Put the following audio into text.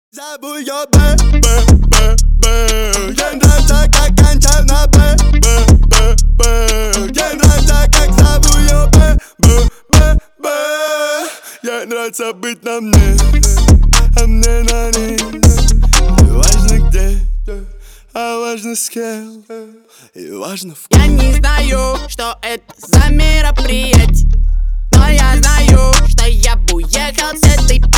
Забудь я Мне нравится, как кончаю на Мне нравится, как зову я Ей нравится быть на мне, а мне на ней. Не важно где, а важно с кем. И важно в Я не знаю, что это за мероприятие, но я знаю, что я бы уехал с этой